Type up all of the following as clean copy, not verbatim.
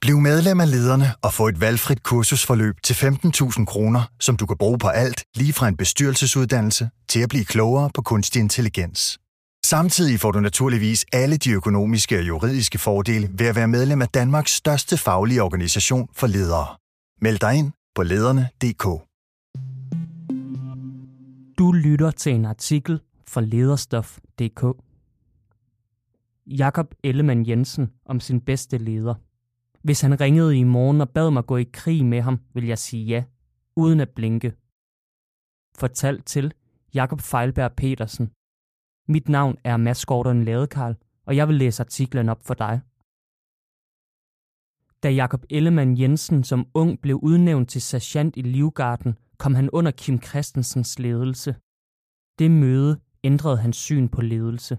Bliv medlem af Lederne og få et valgfrit kursusforløb til 15.000 kroner, som du kan bruge på alt, lige fra en bestyrelsesuddannelse til at blive klogere på kunstig intelligens. Samtidig får du naturligvis alle de økonomiske og juridiske fordele ved at være medlem af Danmarks største faglige organisation for ledere. Meld dig ind på lederne.dk. Du lytter til en artikel fra Lederstof.dk. Jakob Ellemann-Jensen om sin bedste leder. Hvis han ringede i morgen og bad mig gå i krig med ham, vil jeg sige ja, uden at blinke. Fortalt til Jakob Feilberg Petersen. Mit navn er Mads Gordon Ladekarl, og jeg vil læse artiklen op for dig. Da Jakob Ellemann-Jensen som ung blev udnævnt til sergent i Livgarden, kom han under Kim Christensens ledelse. Det møde ændrede hans syn på ledelse.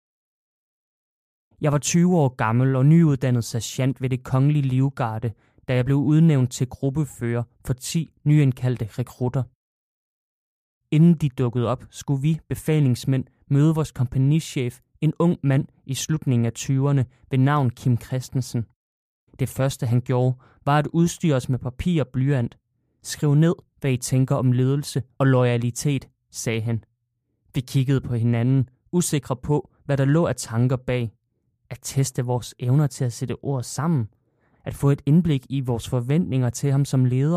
Jeg var 20 år gammel og nyuddannet sergent ved det kongelige Livgarde, da jeg blev udnævnt til gruppefører for 10 nyindkaldte rekrutter. Inden de dukkede op, skulle vi befalingsmænd møde vores kompagnichef, en ung mand i slutningen af 20'erne ved navn Kim Christensen. Det første han gjorde, var at udstyre os med papir og blyant. Skriv ned, hvad I tænker om ledelse og loyalitet, sagde han. Vi kiggede på hinanden, usikre på, hvad der lå af tanker bag. At teste vores evner til at sætte ord sammen. At få et indblik i vores forventninger til ham som leder.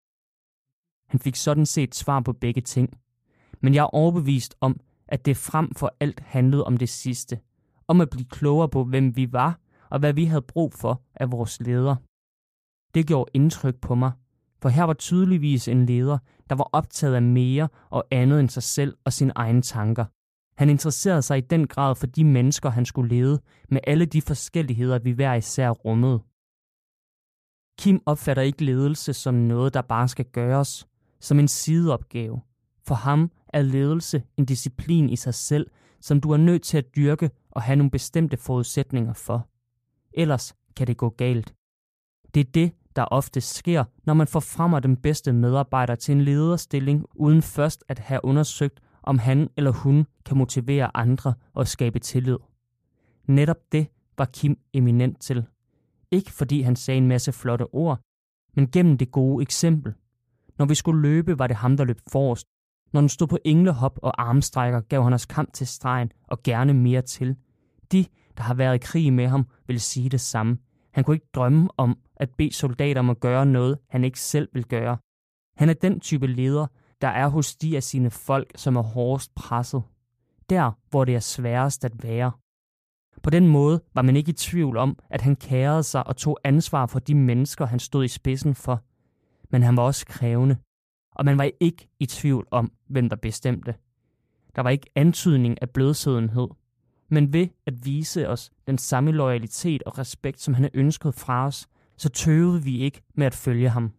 Han fik sådan set svar på begge ting. Men jeg er overbevist om, at det frem for alt handlede om det sidste. Om at blive klogere på, hvem vi var, og hvad vi havde brug for af vores leder. Det gjorde indtryk på mig, for her var tydeligvis en leder, der var optaget af mere og andet end sig selv og sine egne tanker. Han interesserede sig i den grad for de mennesker, han skulle lede, med alle de forskelligheder, vi hver især rummede. Kim opfatter ikke ledelse som noget, der bare skal gøres, som en sideopgave. For ham er ledelse en disciplin i sig selv, som du er nødt til at dyrke og have nogle bestemte forudsætninger for. Ellers kan det gå galt. Det er det, der ofte sker, når man forfremmer den bedste medarbejder til en lederstilling, uden først at have undersøgt, om han eller hun kan motivere andre og skabe tillid. Netop det var Kim eminent til. Ikke fordi han sagde en masse flotte ord, men gennem det gode eksempel. Når vi skulle løbe, var det ham, der løb forrest. Når den stod på englehop og armstrækker, gav han os kamp til stregen og gerne mere til. De, der har været i krig med ham, vil sige det samme. Han kunne ikke drømme om at bede soldater om at gøre noget, han ikke selv vil gøre. Han er den type leder, der er hos de af sine folk, som er hårdest presset. Der, hvor det er sværest at være. På den måde var man ikke i tvivl om, at han kærede sig og tog ansvar for de mennesker, han stod i spidsen for. Men han var også krævende, og man var ikke i tvivl om, hvem der bestemte. Der var ikke antydning af blødsødenhed, men ved at vise os den samme loyalitet og respekt, som han havde ønsket fra os, så tøvede vi ikke med at følge ham.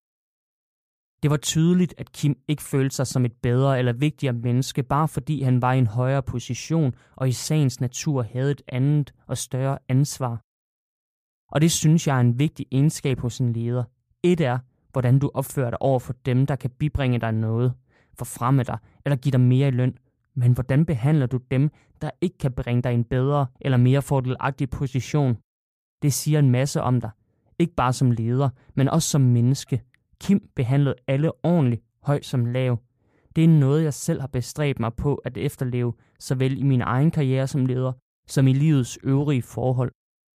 Det var tydeligt, at Kim ikke følte sig som et bedre eller vigtigere menneske, bare fordi han var i en højere position og i sagens natur havde et andet og større ansvar. Og det synes jeg er en vigtig egenskab hos en leder. Et er, hvordan du opfører dig over for dem, der kan bibringe dig noget, forfremme dig eller give dig mere i løn. Men hvordan behandler du dem, der ikke kan bringe dig en bedre eller mere fordelagtig position? Det siger en masse om dig. Ikke bare som leder, men også som menneske. Kim behandlede alle ordentligt, høj som lav. Det er noget, jeg selv har bestræbt mig på at efterleve, såvel i min egen karriere som leder, som i livets øvrige forhold.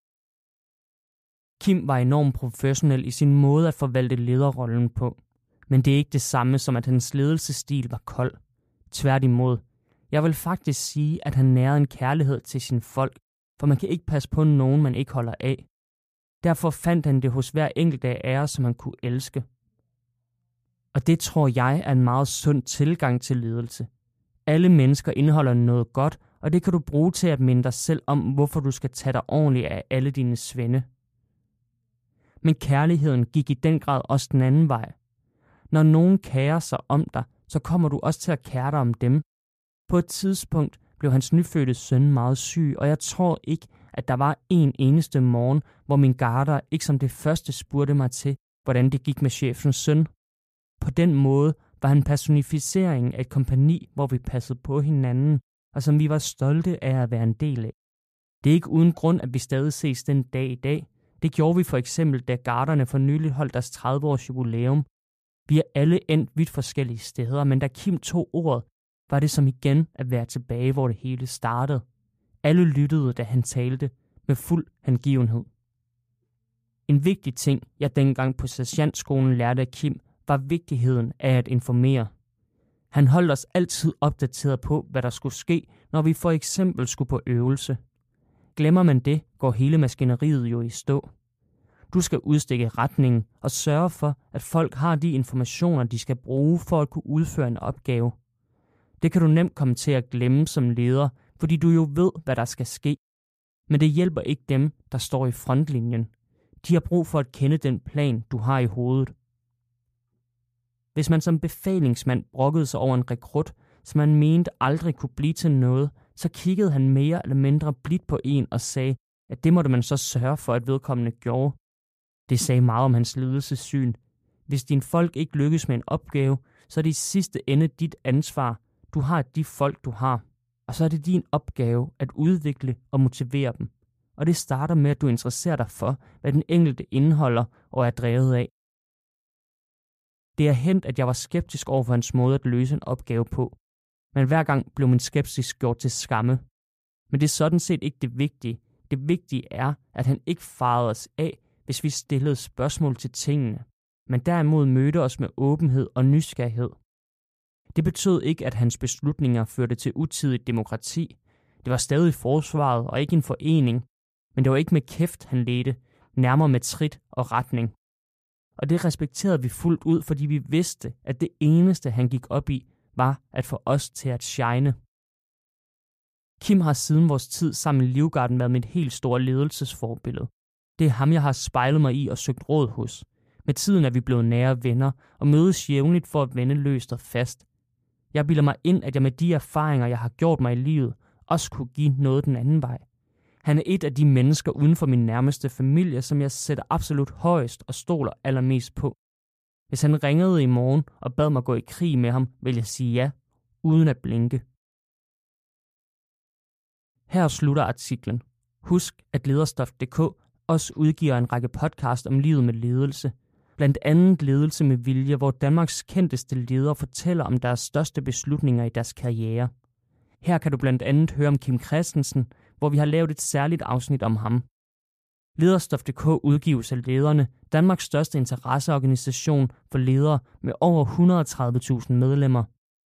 Kim var enormt professionel i sin måde at forvalte lederrollen på. Men det er ikke det samme som, at hans ledelsesstil var kold. Tværtimod. Jeg vil faktisk sige, at han nærede en kærlighed til sine folk, for man kan ikke passe på nogen, man ikke holder af. Derfor fandt han det hos hver enkelt af ære, som han kunne elske. Og det tror jeg er en meget sund tilgang til ledelse. Alle mennesker indeholder noget godt, og det kan du bruge til at minde dig selv om, hvorfor du skal tage dig ordentligt af alle dine svende. Men kærligheden gik i den grad også den anden vej. Når nogen kærer sig om dig, så kommer du også til at kære dig om dem. På et tidspunkt blev hans nyfødte søn meget syg, og jeg tror ikke, at der var en eneste morgen, hvor min garder ikke som det første spurgte mig til, hvordan det gik med chefens søn. På den måde var han personificeringen af et kompagni, hvor vi passede på hinanden, og som vi var stolte af at være en del af. Det er ikke uden grund, at vi stadig ses den dag i dag, Det gjorde vi for eksempel, da garderne for nylig holdt deres 30-års jubilæum. Vi er alle endt vidt forskellige steder, men da Kim tog ordet, var det som igen at være tilbage, hvor det hele startede. Alle lyttede, da han talte, med fuld hengivenhed. En vigtig ting, jeg dengang på sergentskolen lærte af Kim, var vigtigheden af at informere. Han holdt os altid opdateret på, hvad der skulle ske, når vi for eksempel skulle på øvelse. Glemmer man det, går hele maskineriet jo i stå. Du skal udstikke retningen og sørge for, at folk har de informationer, de skal bruge for at kunne udføre en opgave. Det kan du nemt komme til at glemme som leder, fordi du jo ved, hvad der skal ske. Men det hjælper ikke dem, der står i frontlinjen. De har brug for at kende den plan, du har i hovedet. Hvis man som befalingsmand brokkede sig over en rekrut, som man mente aldrig kunne blive til noget, så kiggede han mere eller mindre blidt på en og sagde, at det måtte man så sørge for, at vedkommende gjorde. Det sagde meget om hans ledelsessyn. Hvis dine folk ikke lykkes med en opgave, så er det i sidste ende dit ansvar. Du har de folk, du har. Og så er det din opgave at udvikle og motivere dem. Og det starter med, at du interesserer dig for, hvad den enkelte indeholder og er drevet af. Det er hændt, at jeg var skeptisk over for hans måde at løse en opgave på. Men hver gang blev min skepsis gjort til skamme. Men det er sådan set ikke det vigtige. Det vigtige er, at han ikke farede os af, hvis vi stillede spørgsmål til tingene, men derimod mødte os med åbenhed og nysgerrighed. Det betød ikke, at hans beslutninger førte til utidigt demokrati. Det var stadig forsvaret og ikke en forening, men det var ikke med kæft, han ledte, nærmere med trit og retning. Og det respekterede vi fuldt ud, fordi vi vidste, at det eneste, han gik op i, var at få os til at shine. Kim har siden vores tid sammen i Livgarden været mit helt store ledelsesforbillede. Det er ham, jeg har spejlet mig i og søgt råd hos. Med tiden er vi blevet nære venner og mødes jævnligt for at vende løst og fast. Jeg bilder mig ind, at jeg med de erfaringer, jeg har gjort mig i livet, også kunne give noget den anden vej. Han er et af de mennesker uden for min nærmeste familie, som jeg sætter absolut højst og stoler allermest på. Hvis han ringede i morgen og bad mig gå i krig med ham, vil jeg sige ja, uden at blinke. Her slutter artiklen. Husk, at Lederstof.dk også udgiver en række podcast om livet med ledelse. Blandt andet Ledelse med vilje, hvor Danmarks kendteste ledere fortæller om deres største beslutninger i deres karriere. Her kan du blandt andet høre om Kim Christensen, hvor vi har lavet et særligt afsnit om ham. Lederstof.dk udgives af Lederne, Danmarks største interesseorganisation for ledere med over 130.000 medlemmer.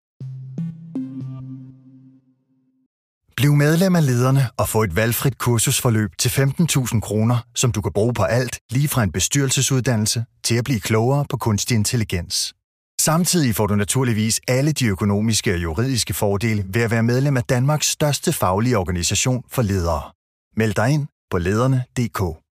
Bliv medlem af Lederne og få et valgfrit kursusforløb til 15.000 kroner, som du kan bruge på alt, lige fra en bestyrelsesuddannelse til at blive klogere på kunstig intelligens. Samtidig får du naturligvis alle de økonomiske og juridiske fordele ved at være medlem af Danmarks største faglige organisation for ledere. Meld dig ind på lederne.dk.